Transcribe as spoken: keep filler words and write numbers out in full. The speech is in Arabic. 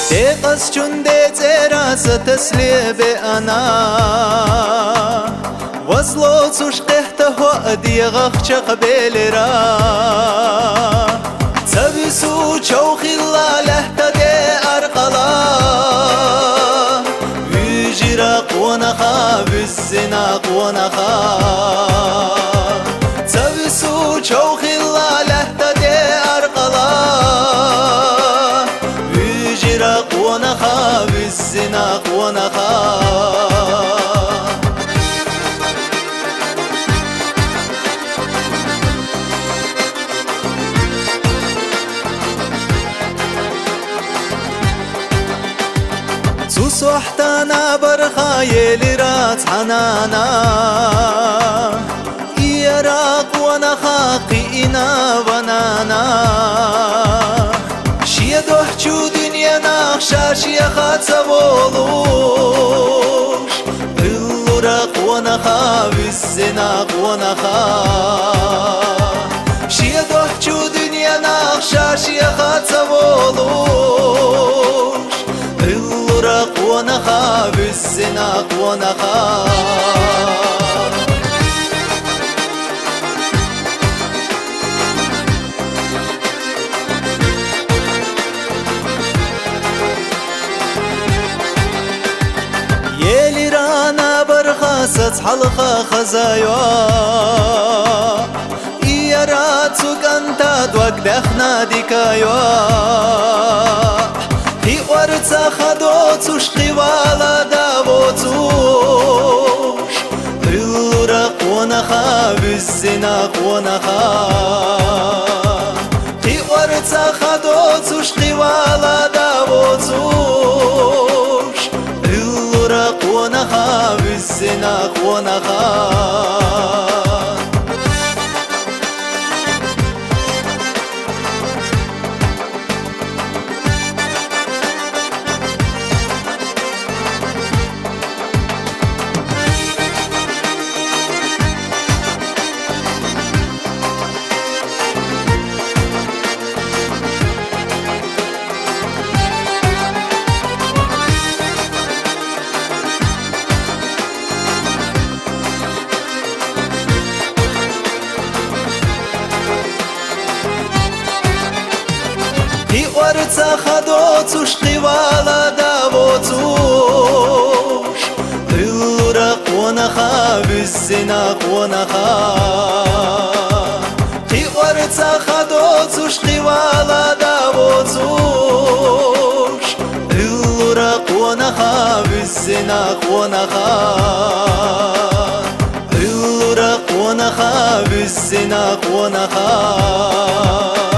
تقص جندي تراس تسليب أنا وصلوا تشقهته أدي غخش قبل را تبسو شوخ الله لهتدي أرقلا ويجرق ونخاف الزناق ونخاف تبسو شوخ الله لهتدي أرقلا ويجرق ونخاف الزناق ونخاف صحتنا برخايل رات حنانا يراق ونخاقينا ونانا شيدوح جو دنيا نخشار شيخات سبولوش بالورق ونخاف الزناق ونخاف شيدوح جو دنيا نخشار شيخات سبولوش بالورق ونخاف الزناق ونخاف يلي رانا برخاصة حلقة خزايا يراتك أنت دوك دخنا ديكايا في ورثة خدوتوش قوالا دابوتوش بالورق ونخاف الزناق ونخاف في ورثة خدوتوش قوالا دابوتوش بالورق ونخاف الزناق ونخاف ورثة خدوتوش قوالا دابوتوش بالورق ونخاف الزناق ونخاف في ورثة خدوتوش قوالا دابوتوش بالورق ونخاف الزناق ونخاف بالورق ونخاف الزناق ونخاف